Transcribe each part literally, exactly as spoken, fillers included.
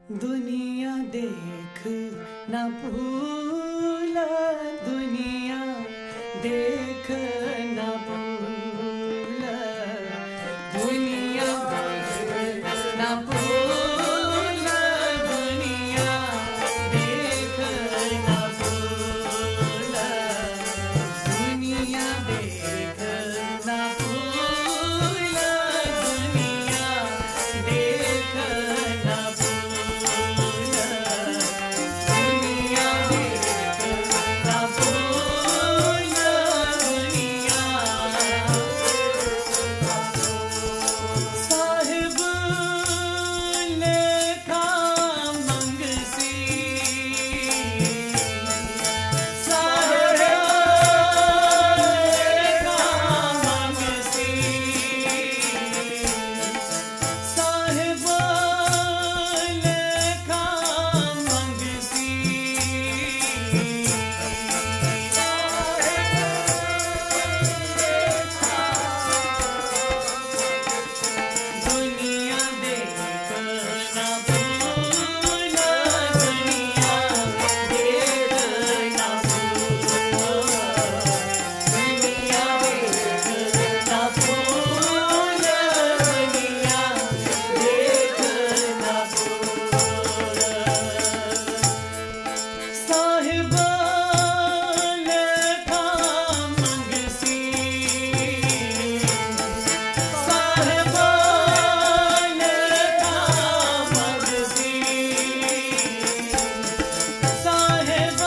दुनिया देख न भूल, दुनिया देख न भूल, दुनिया देख न भूल, दुनिया देख न भूल, दुनिया देख न भूल, दुनिया देख न भूल, दुनिया देख न भूल, दुनिया साहिब लेखा मंगसी, साहिब लेखा मंगसी, साहिब लेखा मंगसी, दुनिया देख न भूल, दुनिया देख न भूल, दुनिया देख न भूल, दुनिया देख न भूल, साहिब लेखा मंगसी, साहिब लेखा मंगसी, साहिब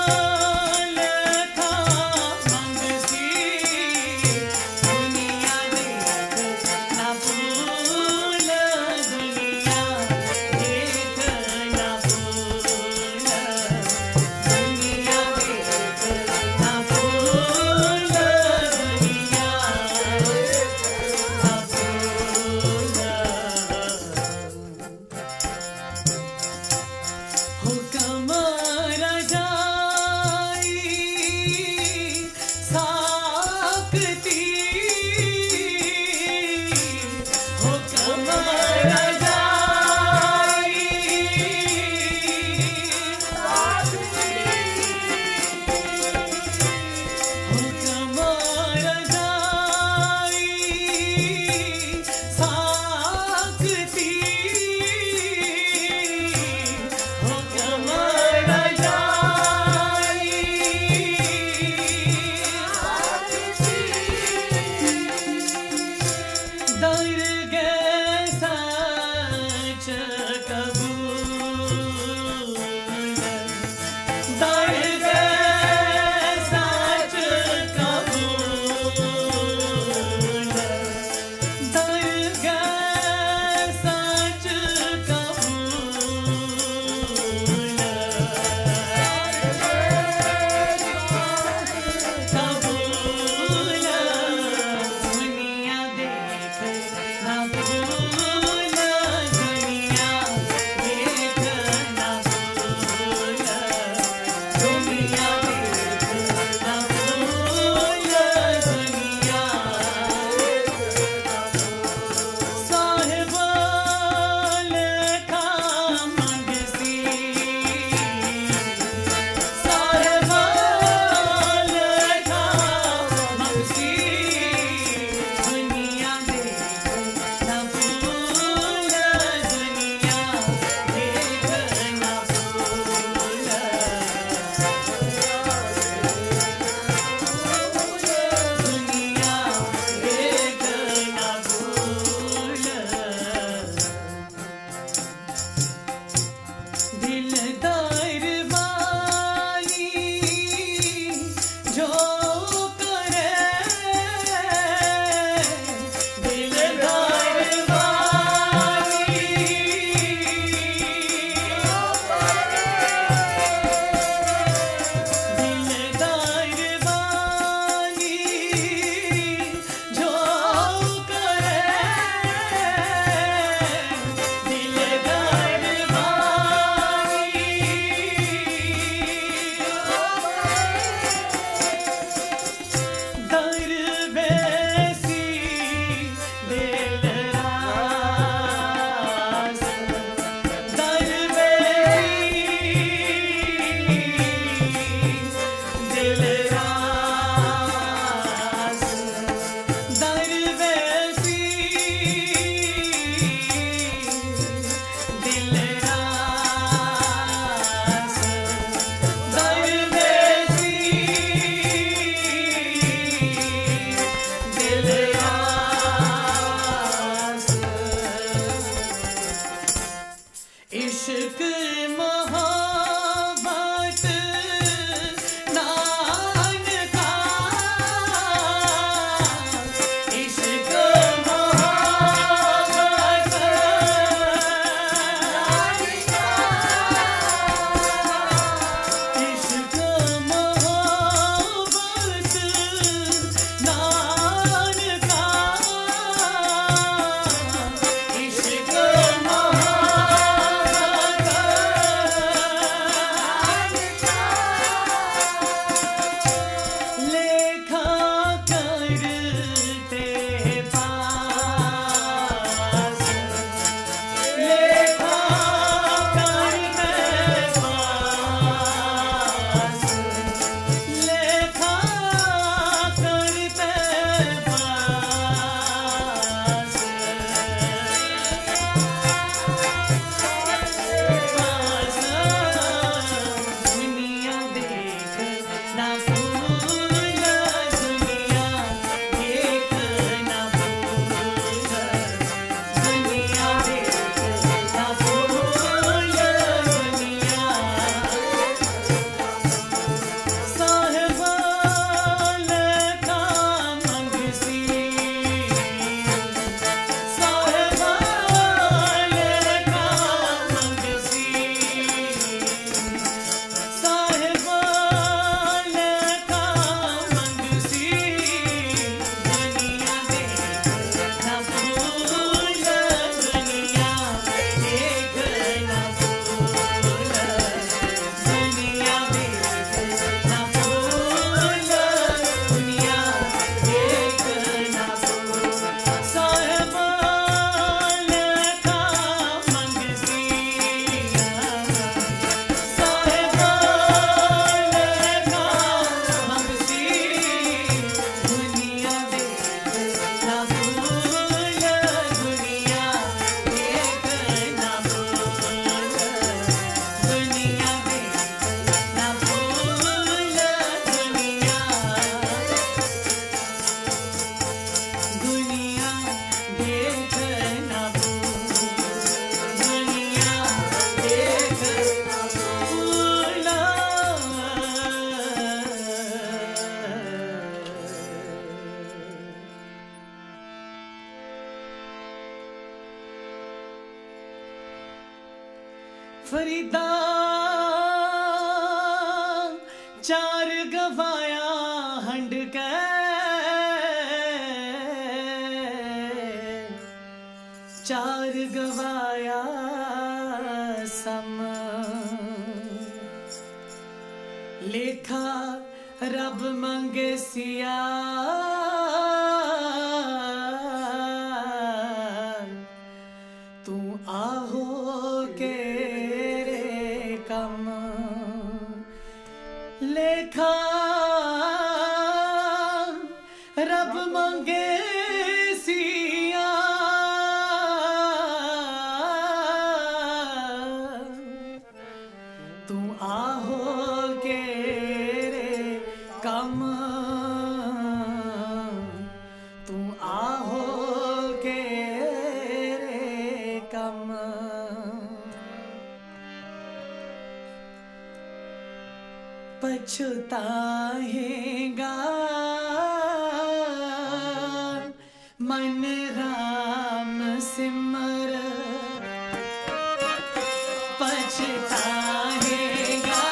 लेखा मंगसी, दुनिया देख न भूल, दुनिया देख न भूल, दुनिया देख न भूल, दुनिया हुक्म रजाई साकती, हुक्म रजाई हुक्म रजाई साकती, हुक्म रजाई फरीदा चार गवाया हंड के चार गवाया सम लेखा रब मंगे सिया तू आहो के रे कम लेखा रब मंगे सिया तू आहो के रे कम तू आहो के रे कम पछताएगा मन राम सिमर पछताएगा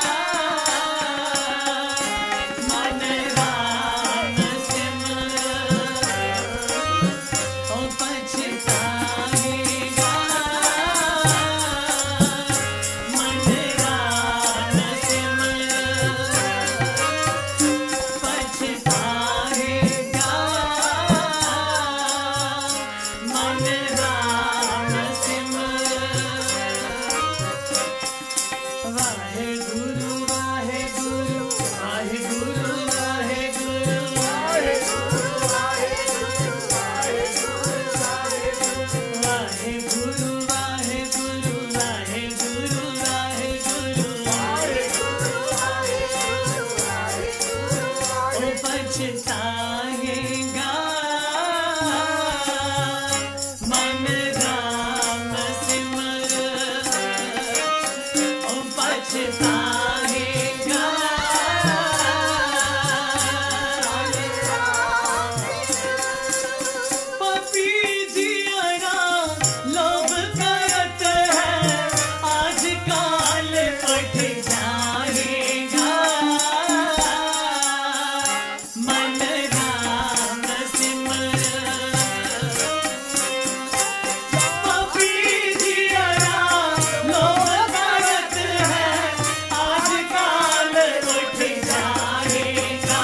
मन राम सिमर ओ पछताएगा मन राम सिमर पछताएगा मन राम सिमर वाहे गुरु वाहे गुरु वाहे गुरु वाहे गुरु वाहे गुरु वाहे गुरु वाहे गुरु वाहे गुरु वाहे गुरु वाहे गुरु वाहे गुरु ओ पछताएगा मन राम सिमर ओ पछताएगा पपी जियरा लोभ करत है आज काल पट जाएगा मन राम सिमर पपी जियरा लोभ करत है आज काल उठ जाएगा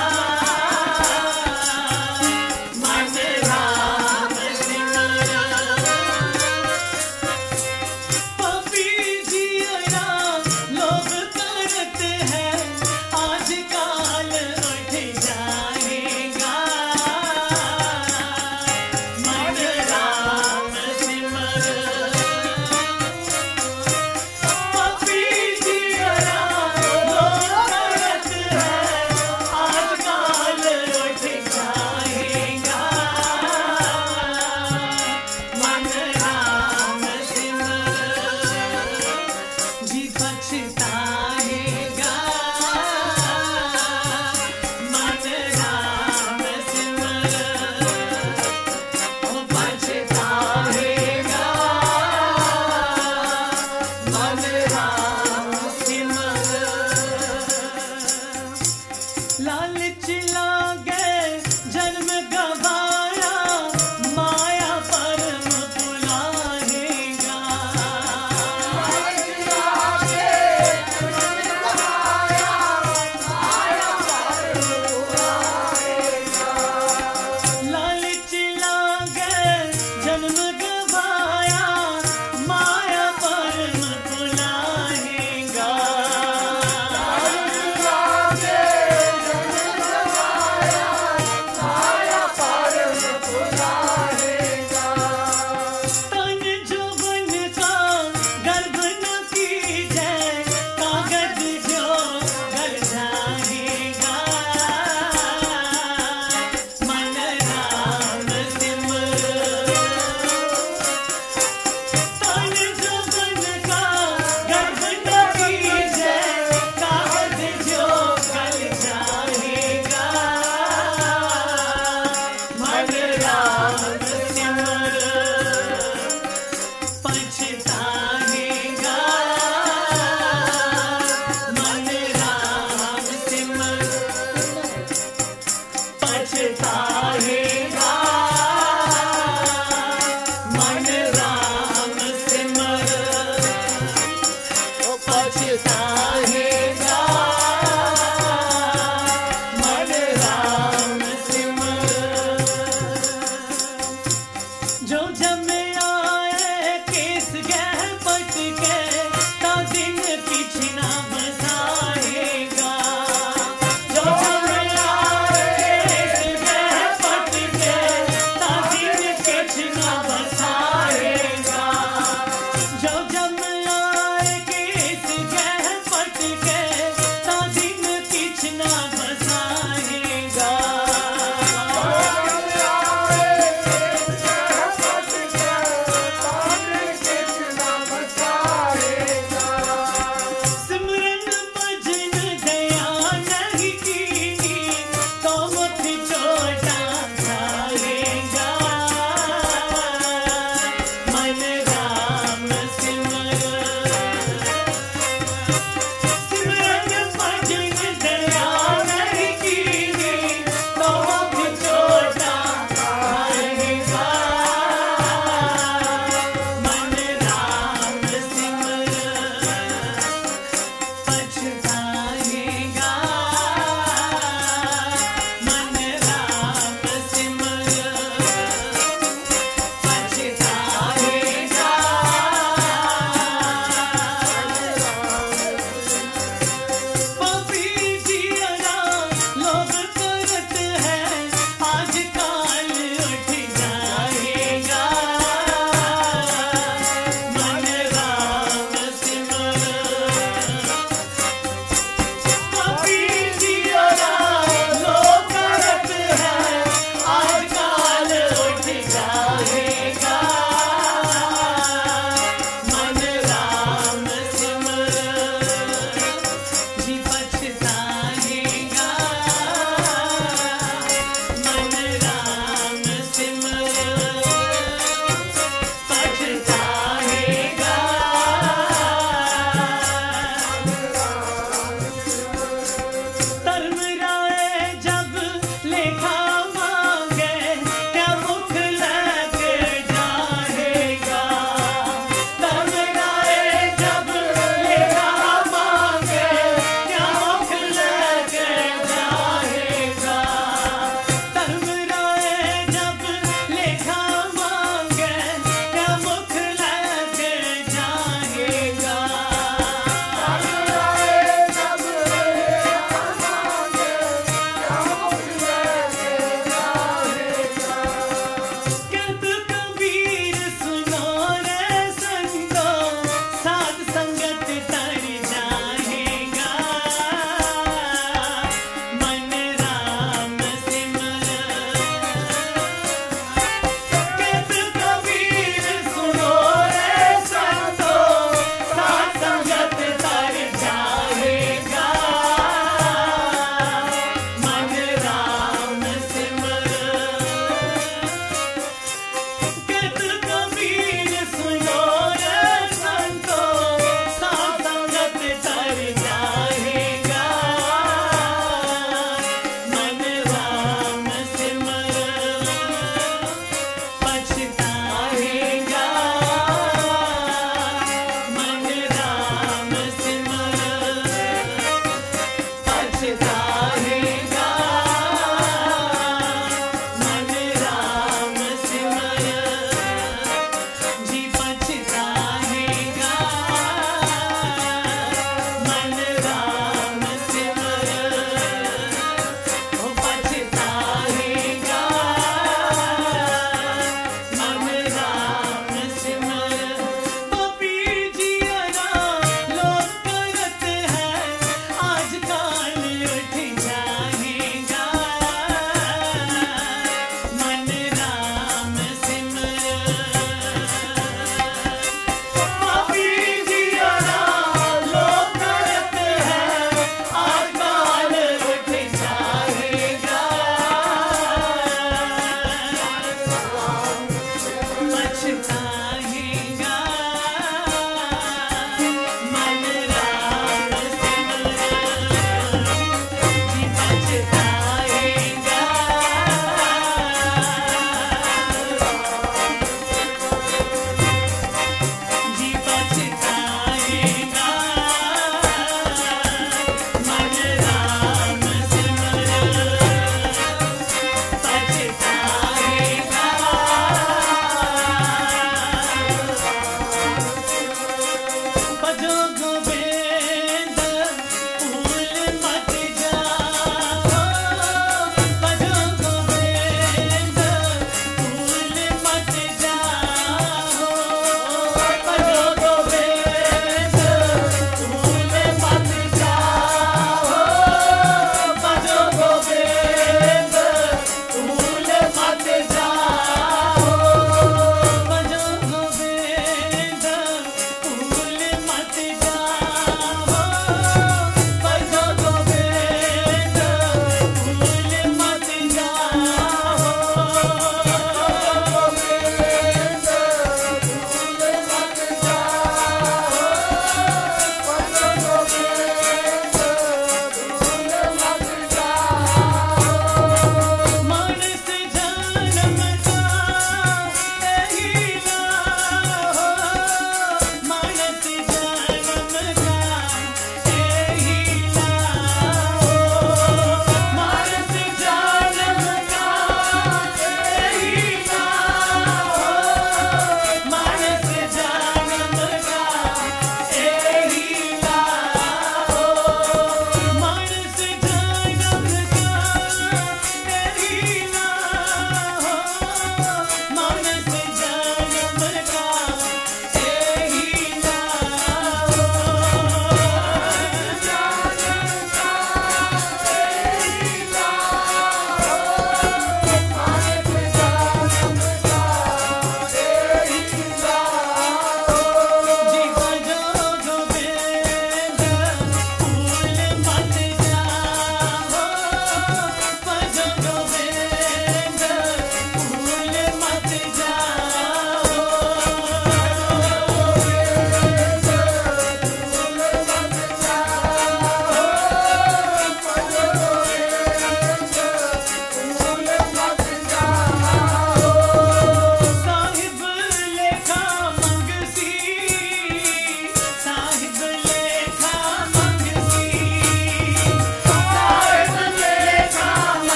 मन राम सिमर पपी जियरा लोभ करत है आज काल उठ जाएगा मन राम सिमर पपी जियरा लोभ करत है आज काल उठ जाएगा मन राम सिमर जी पछताएगा मन राम सिमर ओ पछताएगा मन राम सिमर लालच लागे जन्म गवाया माया परम बुलाएगा लालच लागे जन्म गवाया माया परम बुलाएगा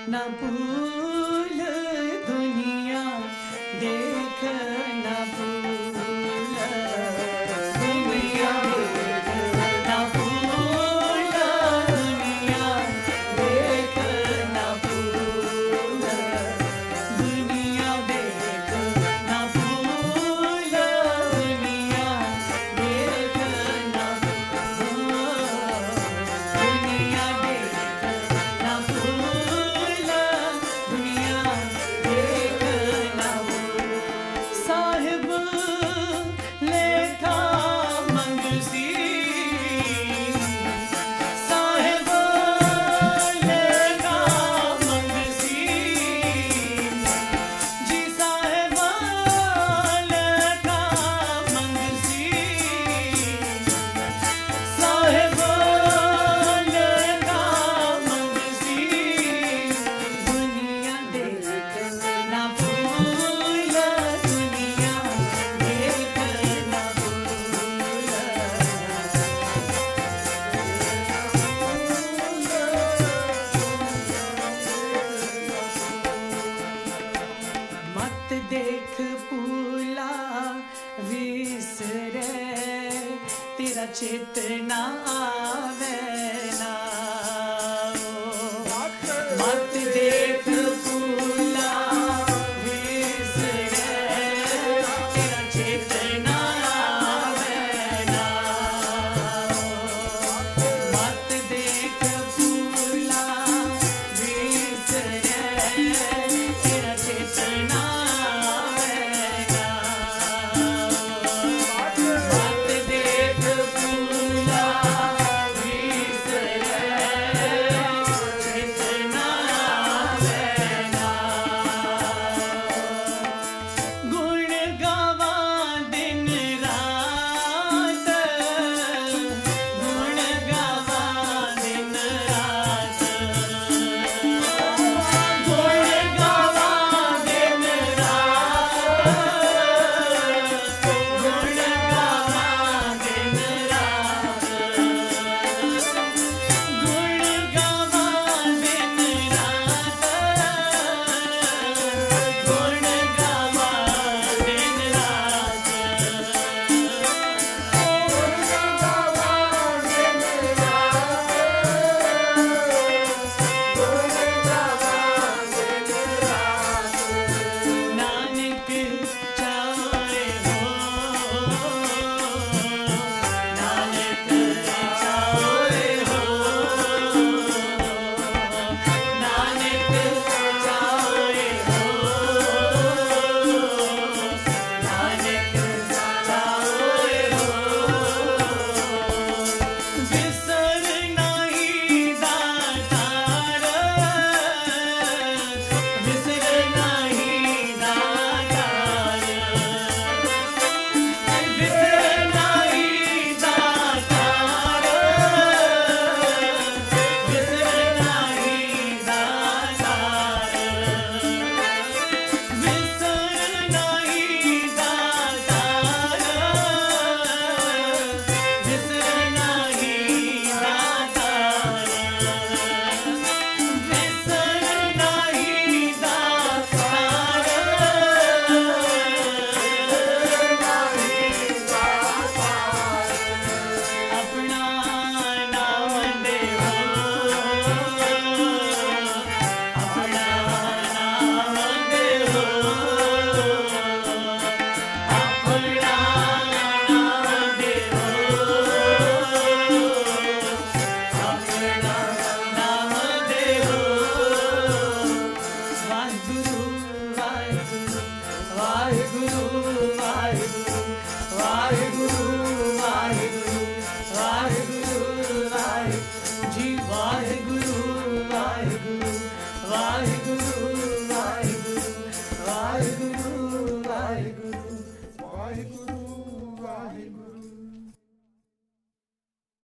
ना भूल दुनिया देख ना भूल दुनिया देख ना भूल दुनिया देख ना भूल दुनिया देख ना भूल दुनिया देख ना भूल दुनिया देख ना भूल दुनिया देख ना भूल साहिब लेखा मंगसी साहिब लेखा मंगसी जी साहिब लेखा मंगसी साहिब लेखा मंगसी दुनिया देख ना भूल दुनिया देख ना मत देख भूला विसरे तेरा चेतना आवे ना मत देख भूला विसरे तेरा चेतना आवे ना मत देख भूला विसरे तेरा चेतना आवे ना मत देख भूला विसरे चेतना आवे ना गुण गावा दिन रात गुण गावा दिन रात गुण गावा दिन रात गुण गावा दिन रात गुण गावा दिन रात गुण गावा दिन रात नानक चाहे हो नानक चाहे हो नानक चाहे हो नानक चाहे हो विसर नहीं दातार विसर नहीं दातार विसर नहीं दातार विसर नहीं दातार विसर नहीं दातार विसर नहीं दातार विसर नहीं दातार अपना नाम दे हो अपना नाम दे हो अपना नाम दे हो अपना नाम दे हो वाहिगुरु वाहिगुरु वाहिगुरु वाहिगुरु वाहिगुरु वाहिगुरु वाहिगुरु वाहिगुरु जी वाहिगुरु वाहिगुरु वाहिगुरु वाहिगुरु वाहिगुरु वाहिगुरु वाहिगुरु